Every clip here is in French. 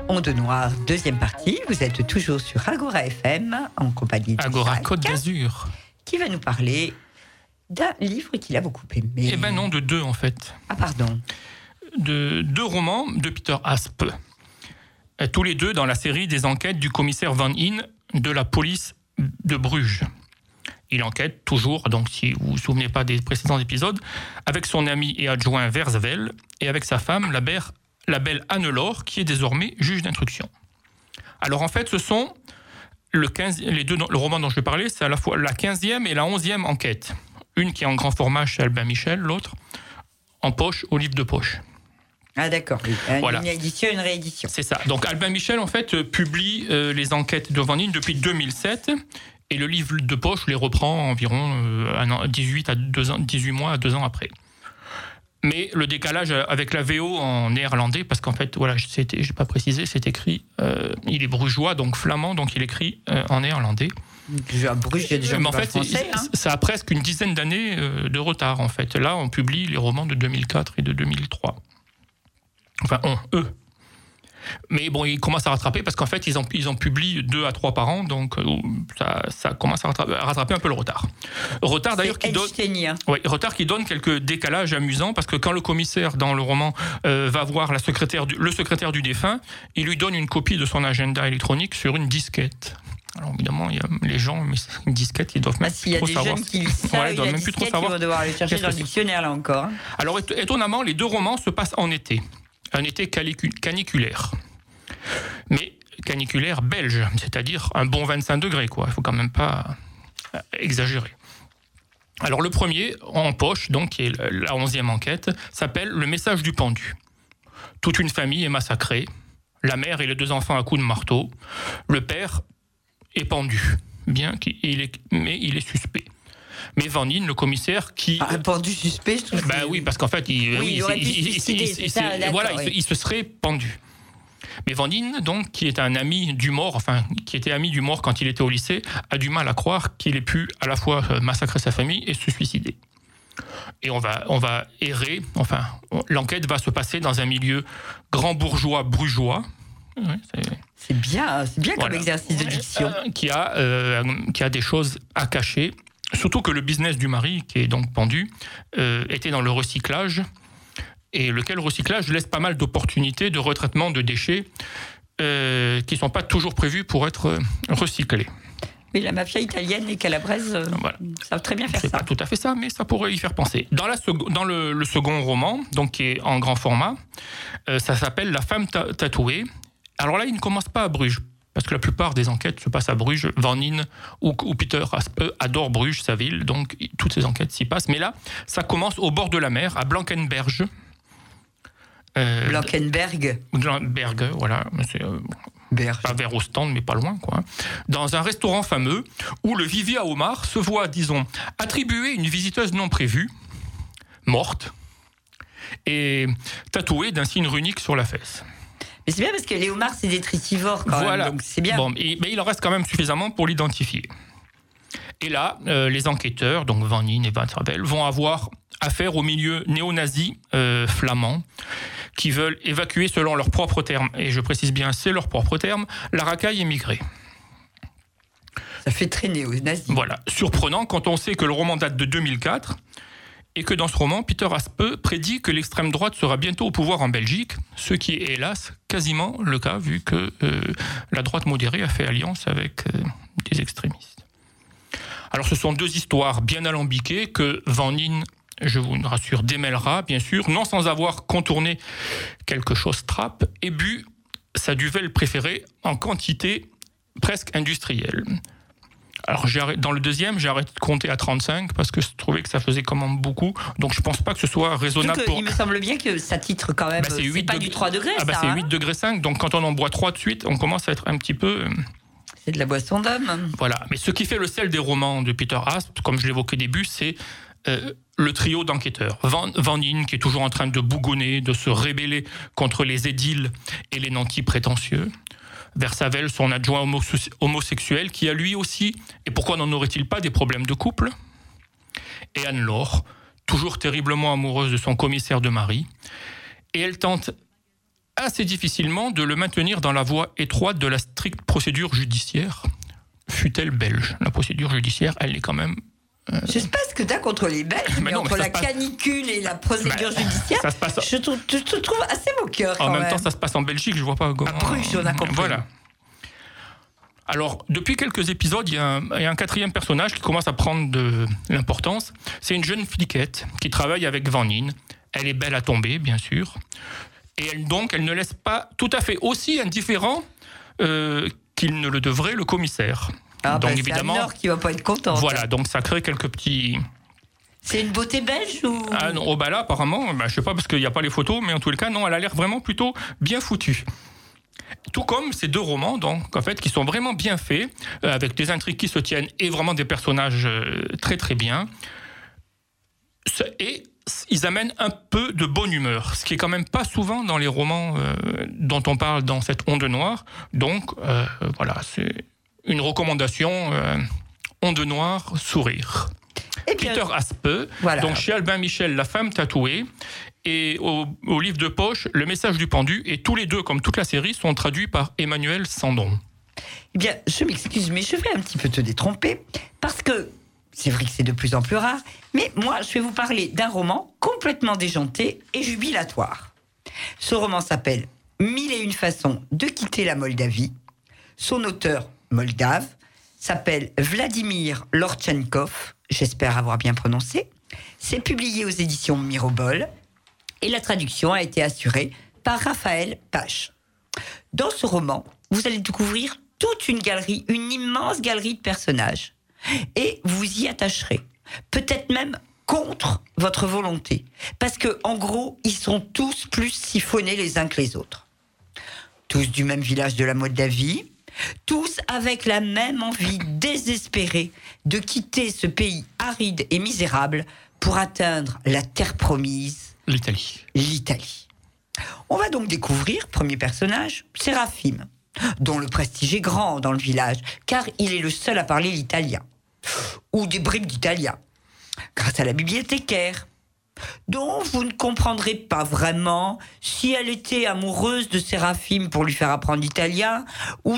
Onde Noire, deuxième partie. Vous êtes toujours sur Agora FM, en compagnie de Agora Jacques, Côte d'Azur. Qui va nous parler d'un livre qu'il a beaucoup aimé. Eh ben non, de deux en fait. Ah pardon. De deux romans de Peter Aspe. Tous les deux dans la série des enquêtes du commissaire Van In de la police de Bruges. Il enquête toujours, donc si vous vous souvenez pas des précédents épisodes, avec son ami et adjoint Verzevel et avec sa femme, la belle Anne-Laure, qui est désormais juge d'instruction. Alors en fait, ce sont le roman dont je vais parler, c'est à la fois la 15e et la 11e enquête. Une qui est en grand format chez Albin Michel, l'autre en poche, au livre de poche. Ah d'accord, oui. Voilà. Une édition, une réédition. C'est ça. Donc Albin Michel, en fait, publie les enquêtes de Van In depuis 2007, et le livre de poche les reprend environ 18 mois à 2 ans après. Mais le décalage avec la VO en néerlandais, parce qu'en fait, voilà, j'ai pas précisé, c'est écrit, il est brugeois, donc flamand, donc il écrit en néerlandais. À Bruges, il y a déjà mais en fait, français, ça a presque une dizaine d'années de retard, en fait. Là, on publie les romans de 2004 et de 2003. Enfin, eux. Mais bon, ils commencent à rattraper parce qu'en fait, ils en publient 2 à 3 par an, donc ça commence à rattraper un peu le retard. Retard d'ailleurs qui donne quelques décalages amusants, parce que quand le commissaire dans le roman va voir le secrétaire du défunt, il lui donne une copie de son agenda électronique sur une disquette. Alors évidemment, il y a les gens, mais une disquette, ils doivent même plus trop savoir. S'il y a des jeunes qui lisent ça, ils doivent même plus trop savoir. Ils vont devoir aller chercher dans le dictionnaire là encore. Alors étonnamment, les 2 romans se passent en été. Un été caniculaire. Mais caniculaire belge, c'est-à-dire un bon 25 degrés, quoi. Il ne faut quand même pas exagérer. Alors le premier, en poche, donc, qui est la 11e enquête, s'appelle « Le message du pendu ». Toute une famille est massacrée. La mère et les 2 enfants à coups de marteau. Le père est pendu, mais il est suspect. Mais Van In, le commissaire, qui... Un pendu suspect, je trouve. Oui, parce qu'en fait, il se serait pendu. Mais Van In, donc, qui est un ami du mort, qui était ami du mort quand il était au lycée, a du mal à croire qu'il ait pu à la fois massacrer sa famille et se suicider. Et on va errer, l'enquête va se passer dans un milieu grand bourgeois brugeois. C'est bien comme exercice de diction. Qui a des choses à cacher. Surtout que le business du mari, qui est donc pendu, était dans le recyclage, et lequel recyclage laisse pas mal d'opportunités de retraitement de déchets qui ne sont pas toujours prévus pour être recyclés. Mais la mafia italienne et calabraise savent très bien faire ça. C'est pas tout à fait ça, mais ça pourrait y faire penser. Dans le second roman, donc qui est en grand format, ça s'appelle « La femme tatouée ». Alors là, il ne commence pas à Bruges, parce que la plupart des enquêtes se passent à Bruges. Van In ou Peter Aspe adore Bruges, sa ville, donc toutes ces enquêtes s'y passent. Mais là, ça commence au bord de la mer, à Blankenberge. Blankenberg, voilà. C'est, pas vers Ostende, mais pas loin, quoi. Dans un restaurant fameux, où le vivier à homards se voit, disons, attribuer une visiteuse non prévue, morte, et tatouée d'un signe runique sur la fesse. Mais c'est bien parce que les homards, c'est des tritivores quand même, donc c'est bien. Bon, mais il en reste quand même suffisamment pour l'identifier. Et là, les enquêteurs, donc Van In et Verzevel, vont avoir affaire au milieu néo-nazi flamand qui veulent évacuer selon leurs propres termes, et je précise bien, c'est leurs propres termes, la racaille émigrée. Ça fait très néo-nazi. Voilà, surprenant quand on sait que le roman date de 2004, et que dans ce roman, Peter Aspe prédit que l'extrême droite sera bientôt au pouvoir en Belgique, ce qui est hélas quasiment le cas, vu que la droite modérée a fait alliance avec des extrémistes. Alors ce sont 2 histoires bien alambiquées que Van In, je vous rassure, démêlera, bien sûr, non sans avoir contourné quelque chose trappe et bu sa duvel préférée en quantité presque industrielle. Alors dans le deuxième, j'ai arrêté de compter à 35 parce que je trouvais que ça faisait quand même beaucoup. Donc je pense pas que ce soit raisonnable. Il me semble bien que ça titre quand même. C'est pas du 3 degrés. C'est 8,5 degrés. Donc quand on en boit 3 de suite, on commence à être un petit peu. C'est de la boisson d'homme. Voilà. Mais ce qui fait le sel des romans de Peter Aspe, comme je l'évoquais au début, c'est le trio d'enquêteurs. Van In, qui est toujours en train de bougonner, de se rébeller contre les édiles et les nantis prétentieux. Verzevel, son adjoint homosexuel, qui a lui aussi, et pourquoi n'en aurait-il pas, des problèmes de couple. Et Anne-Laure, toujours terriblement amoureuse de son commissaire de mari. Et elle tente assez difficilement de le maintenir dans la voie étroite de la stricte procédure judiciaire, fût-elle belge. La procédure judiciaire, elle est quand même... Je ne sais pas ce que tu as contre les Belges, mais non, entre mais la canicule et la procédure judiciaire, je te trouve assez moqueur quand même. En même temps, ça se passe en Belgique, je ne vois pas comment... À Bruges, on a compris. Voilà. Alors, depuis quelques épisodes, il y a un quatrième personnage qui commence à prendre de l'importance. C'est une jeune fliquette qui travaille avec Vanine. Elle est belle à tomber, bien sûr. Et elle ne laisse pas tout à fait aussi indifférent qu'il ne le devrait le commissaire. Donc évidemment, c'est Anne-Laure qui ne va pas être contente. Voilà, donc ça crée quelques petits... C'est une beauté belge ou... Ah non, là, apparemment, je ne sais pas parce qu'il n'y a pas les photos, mais en tous les cas, non, elle a l'air vraiment plutôt bien foutue. Tout comme ces deux romans, donc, en fait, qui sont vraiment bien faits, avec des intrigues qui se tiennent et vraiment des personnages très très bien. Et ils amènent un peu de bonne humeur, ce qui est quand même pas souvent dans les romans dont on parle dans cette onde noire. Donc, voilà, c'est une recommandation, onde noire, sourire. Peter Aspe, voilà. Donc chez Albin Michel, La femme tatouée, et au livre de poche, Le message du pendu, et tous les deux, comme toute la série, sont traduits par Emmanuel Sandon. Eh bien, je m'excuse, mais je vais un petit peu te détromper, parce que c'est vrai que c'est de plus en plus rare, mais moi, je vais vous parler d'un roman complètement déjanté et jubilatoire. Ce roman s'appelle « 1001 façons de quitter la Moldavie ». Son auteur, moldave, s'appelle Vladimir Lortchenkov, j'espère avoir bien prononcé. C'est publié aux éditions Mirobol et la traduction a été assurée par Raphaël Pache. Dans ce roman, vous allez découvrir toute une galerie, une immense galerie de personnages. Et vous y attacherez, peut-être même contre votre volonté. Parce que, en gros, ils sont tous plus siphonnés les uns que les autres. Tous du même village de la Moldavie, tous avec la même envie désespérée de quitter ce pays aride et misérable pour atteindre la terre promise, l'Italie. On va donc découvrir, premier personnage, Séraphim, dont le prestige est grand dans le village, car il est le seul à parler l'italien, ou des bribes d'italien, grâce à la bibliothécaire, dont vous ne comprendrez pas vraiment si elle était amoureuse de Séraphim pour lui faire apprendre l'italien, ou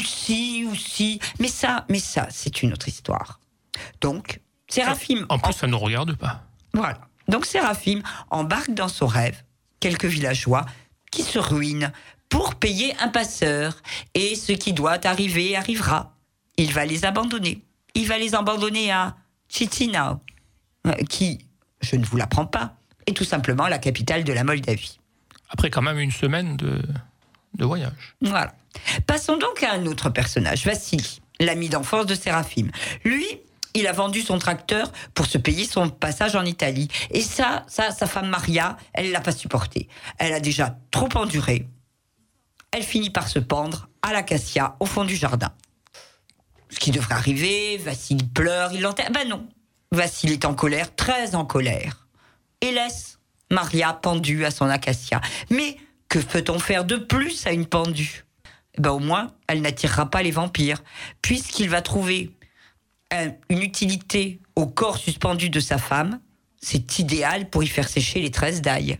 si, mais ça, c'est une autre histoire. Donc, Séraphim... En plus, ça ne nous regarde pas. Voilà. Donc, Séraphim embarque dans son rêve quelques villageois qui se ruinent pour payer un passeur. Et ce qui doit arriver arrivera. Il va les abandonner. Il va les abandonner à Chisinau, qui, je ne vous l'apprends pas, est tout simplement la capitale de la Moldavie. Après quand même une semaine de voyage. Voilà. Passons donc à un autre personnage, Vassili, l'ami d'enfance de Séraphim. Lui, il a vendu son tracteur pour se payer son passage en Italie. Et ça, sa femme Maria, elle ne l'a pas supporté. Elle a déjà trop enduré. Elle finit par se pendre à l'acacia au fond du jardin. Ce qui devrait arriver, Vassili pleure, il l'enterre. Ben non, Vassili est en colère, très en colère. Et laisse Maria pendue à son acacia. Mais que peut-on faire de plus à une pendue ? Ben au moins, elle n'attirera pas les vampires, puisqu'il va trouver une utilité au corps suspendu de sa femme. C'est idéal pour y faire sécher les tresses d'ail.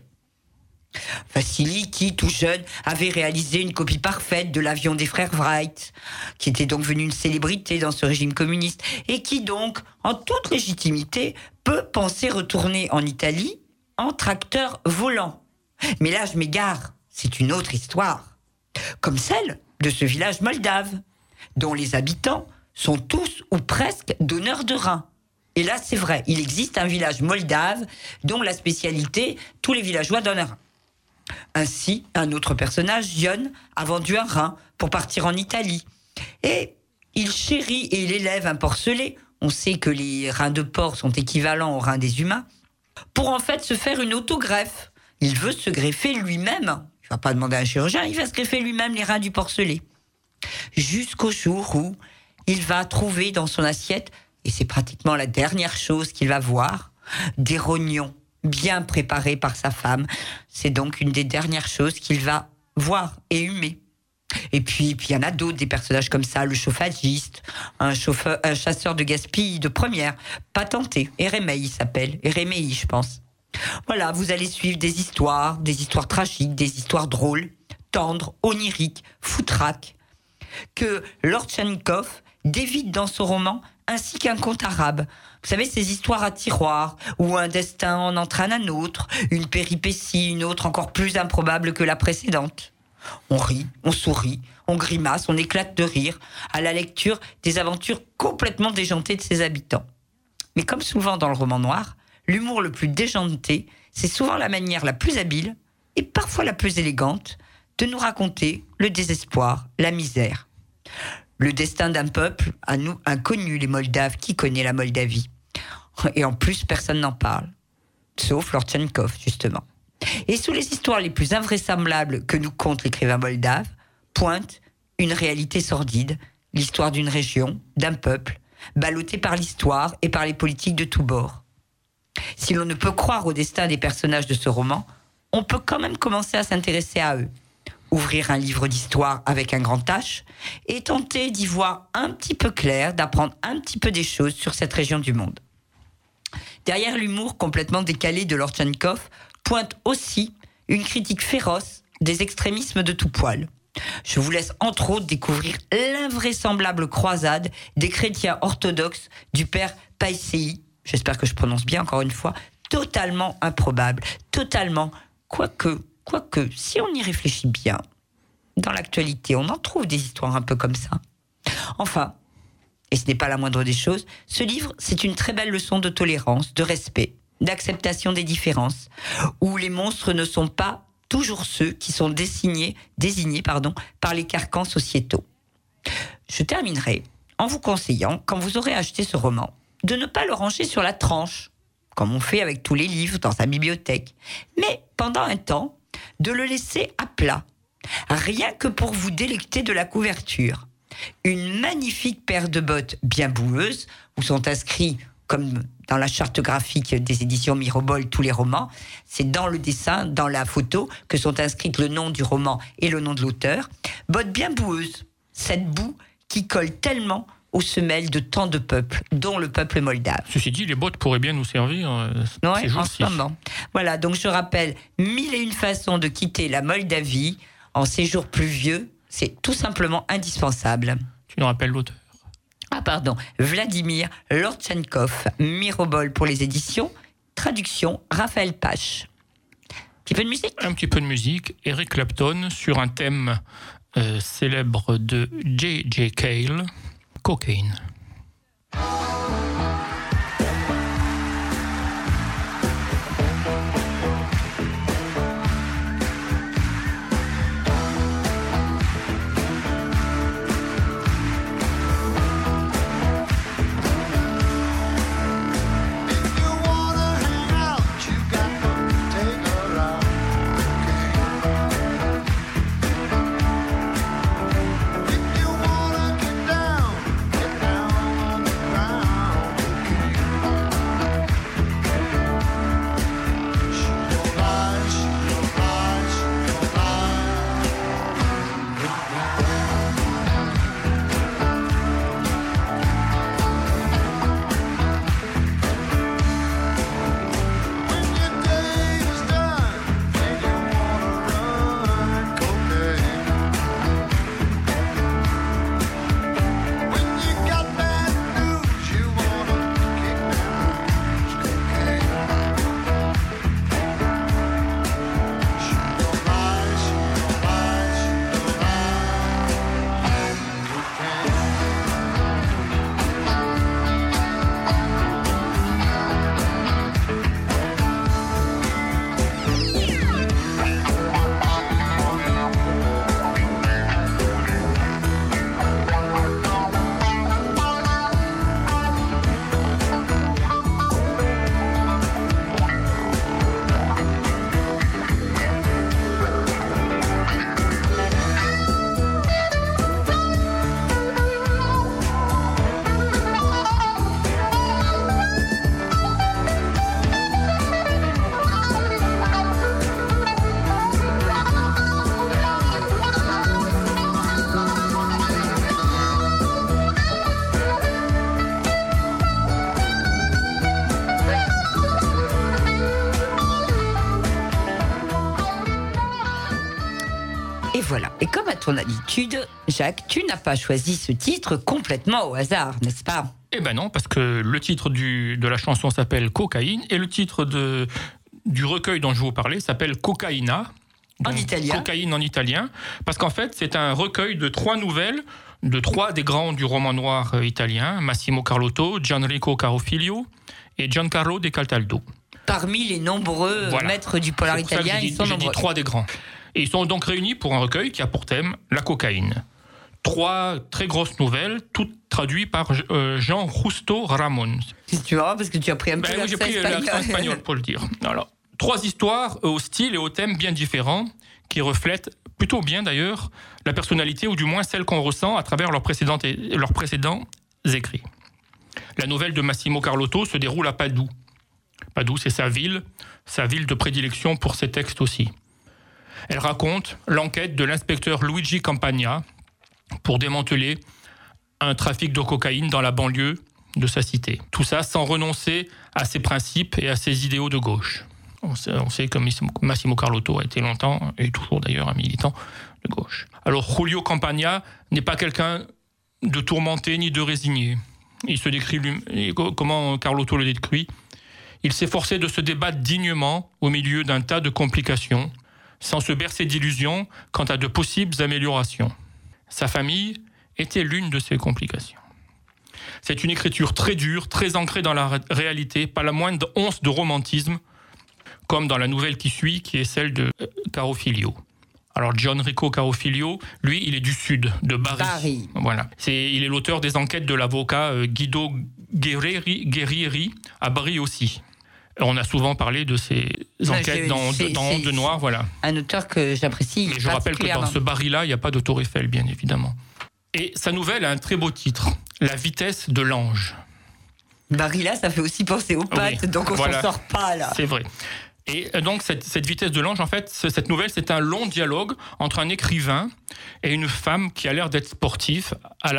Vassili, qui, tout jeune, avait réalisé une copie parfaite de l'avion des frères Wright, qui était donc devenu une célébrité dans ce régime communiste, et qui donc, en toute légitimité, peut penser retourner en Italie en tracteur volant. Mais là, je m'égare, c'est une autre histoire. Comme celle de ce village moldave, dont les habitants sont tous ou presque donneurs de reins. Et là, c'est vrai, il existe un village moldave dont la spécialité, tous les villageois donnent un rein. Ainsi, un autre personnage, John, a vendu un rein pour partir en Italie. Et il chérit et il élève un porcelet. On sait que les reins de porc sont équivalents aux reins des humains. Pour en fait se faire une autogreffe. Il veut se greffer lui-même. Il ne va pas demander à un chirurgien, il va se greffer lui-même les reins du porcelet. Jusqu'au jour où il va trouver dans son assiette, et c'est pratiquement la dernière chose qu'il va voir, des rognons bien préparés par sa femme. C'est donc une des dernières choses qu'il va voir et humer. Et puis il y en a d'autres, des personnages comme ça, le chauffagiste, un chasseur de gaspille de première, patenté, Érémei il s'appelle, Érémei je pense. Voilà, vous allez suivre des histoires tragiques, des histoires drôles, tendre, onirique, foutraque, que Lord Tchenkov dévite dans son roman, ainsi qu'un conte arabe. Vous savez, ces histoires à tiroir, où un destin en entraîne un autre, une péripétie, une autre encore plus improbable que la précédente. On rit, on sourit, on grimace, on éclate de rire à la lecture des aventures complètement déjantées de ses habitants. Mais comme souvent dans le roman noir, l'humour le plus déjanté, c'est souvent la manière la plus habile, et parfois la plus élégante, de nous raconter le désespoir, la misère. Le destin d'un peuple, à nous inconnu, les Moldaves, qui connaît la Moldavie. Et en plus, personne n'en parle. Sauf Lord Tchenkov, justement. Et sous les histoires les plus invraisemblables que nous conte l'écrivain moldave, pointe une réalité sordide, l'histoire d'une région, d'un peuple, ballotté par l'histoire et par les politiques de tous bords. Si l'on ne peut croire au destin des personnages de ce roman, on peut quand même commencer à s'intéresser à eux, ouvrir un livre d'histoire avec un grand H et tenter d'y voir un petit peu clair, d'apprendre un petit peu des choses sur cette région du monde. Derrière l'humour complètement décalé de Lord Tchenkov pointe aussi une critique féroce des extrémismes de tout poil. Je vous laisse entre autres découvrir l'invraisemblable croisade des chrétiens orthodoxes du père Païséi, j'espère que je prononce bien encore une fois, totalement improbable, totalement, quoique, si on y réfléchit bien, dans l'actualité, on en trouve des histoires un peu comme ça. Enfin, et ce n'est pas la moindre des choses, ce livre, c'est une très belle leçon de tolérance, de respect, d'acceptation des différences, où les monstres ne sont pas toujours ceux qui sont désignés par les carcans sociétaux. Je terminerai en vous conseillant, quand vous aurez acheté ce roman, de ne pas le ranger sur la tranche, comme on fait avec tous les livres dans sa bibliothèque, mais pendant un temps, de le laisser à plat, rien que pour vous délecter de la couverture. Une magnifique paire de bottes bien boueuses, où sont inscrits, comme dans la charte graphique des éditions Mirobol, tous les romans, c'est dans le dessin, dans la photo, que sont inscrits le nom du roman et le nom de l'auteur. Bottes bien boueuses, cette boue qui colle tellement aux semelles de tant de peuples, dont le peuple moldave. Ceci dit, les bottes pourraient bien nous servir ces jours-ci. En ce moment. Voilà, donc je rappelle, 1001 façons de quitter la Moldavie en séjour pluvieux, c'est tout simplement indispensable. Tu nous rappelles l'auteur? Vladimir Lord Tchenkov, Mirobol pour les éditions, traduction Raphaël Pache. Petit peu de musique? Un petit peu de musique. Eric Clapton sur un thème célèbre de J.J. Cale, Cocaine. If you wanna get down, Voilà. Et comme à ton habitude, Jacques, tu n'as pas choisi ce titre complètement au hasard, n'est-ce pas ? Eh ben non, parce que le titre de la chanson s'appelle Cocaïne et le titre du recueil dont je vous parlais s'appelle Cocaïna. En italien. Cocaïne en italien, parce qu'en fait, c'est un recueil de 3 nouvelles de 3 des grands du roman noir italien, Massimo Carlotto, Gianrico Carofiglio et Giancarlo De Cataldo. Parmi les nombreux maîtres du polar italien, ils sont nombreux. J'ai dit 3 des grands. Et ils sont donc réunis pour un recueil qui a pour thème la cocaïne. 3 très grosses nouvelles, toutes traduites par Jean Justo Ramón. Tu vois, parce que tu as pris un peu J'ai pris l'accent espagnol pour le dire. Alors, 3 histoires au style et au thème bien différents, qui reflètent plutôt bien d'ailleurs la personnalité, ou du moins celle qu'on ressent à travers leurs précédents écrits. La nouvelle de Massimo Carlotto se déroule à Padoue. Padoue, c'est sa ville de prédilection pour ses textes aussi. Elle raconte l'enquête de l'inspecteur Luigi Campagna pour démanteler un trafic de cocaïne dans la banlieue de sa cité. Tout ça sans renoncer à ses principes et à ses idéaux de gauche. On sait que Massimo Carlotto a été longtemps, et toujours d'ailleurs, un militant de gauche. Alors Julio Campagna n'est pas quelqu'un de tourmenté ni de résigné. Il se décrit comment Carlotto le décrit. Il s'efforçait de se débattre dignement au milieu d'un tas de complications, sans se bercer d'illusions quant à de possibles améliorations. Sa famille était l'une de ces complications. C'est une écriture très dure, très ancrée dans la réalité, pas la moindre once de romantisme, comme dans la nouvelle qui suit, qui est celle de Carofiglio. Alors Gianrico Carofiglio, lui, il est du sud, de Bari. Voilà. Il est l'auteur des enquêtes de l'avocat Guido Guerrieri, à Bari aussi. On a souvent parlé de ces enquêtes dans Onde Noire, voilà. Un auteur que j'apprécie. Mais je rappelle que dans ce Bari-là, il n'y a pas de Tour Eiffel, bien évidemment. Et sa nouvelle a un très beau titre, La vitesse de l'ange. Bari-là, ça fait aussi penser aux pattes, donc on s'en sort pas, là. C'est vrai. Et donc, cette vitesse de l'ange, en fait, cette nouvelle, c'est un long dialogue entre un écrivain et une femme qui a l'air d'être sportive, à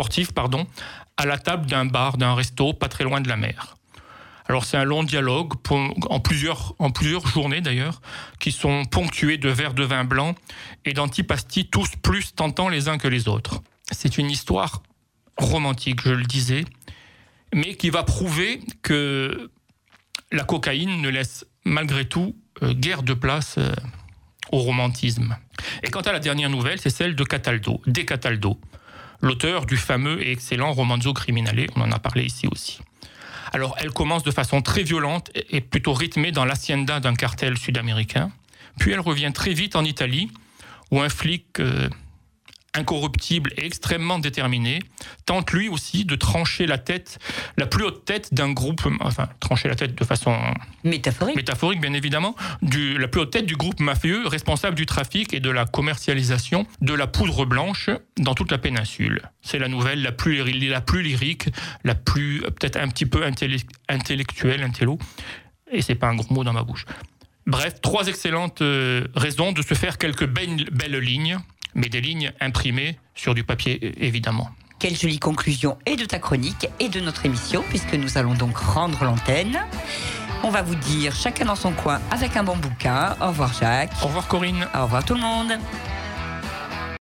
la table d'un bar, d'un resto, pas très loin de la mer. Alors, c'est un long dialogue, en plusieurs journées d'ailleurs, qui sont ponctués de verres de vin blanc et d'antipastis, tous plus tentants les uns que les autres. C'est une histoire romantique, je le disais, mais qui va prouver que la cocaïne ne laisse malgré tout guère de place au romantisme. Et quant à la dernière nouvelle, c'est celle de Cataldo, l'auteur du fameux et excellent Romanzo Criminale, on en a parlé ici aussi. Alors, elle commence de façon très violente et plutôt rythmée dans l'hacienda d'un cartel sud-américain, puis elle revient très vite en Italie, où un flic incorruptible et extrêmement déterminé, tente lui aussi de trancher la plus haute tête d'un groupe, enfin trancher la tête de façon métaphorique bien évidemment, la plus haute tête du groupe mafieux responsable du trafic et de la commercialisation de la poudre blanche dans toute la péninsule. C'est la nouvelle la plus lyrique, la plus peut-être un petit peu intellectuelle, intello, et c'est pas un gros mot dans ma bouche. Bref, 3 excellentes raisons de se faire quelques belles lignes, mais des lignes imprimées sur du papier, évidemment. Quelle jolie conclusion et de ta chronique et de notre émission, puisque nous allons donc rendre l'antenne. On va vous dire chacun dans son coin avec un bon bouquin. Au revoir Jacques. Au revoir Corinne. Au revoir tout le monde.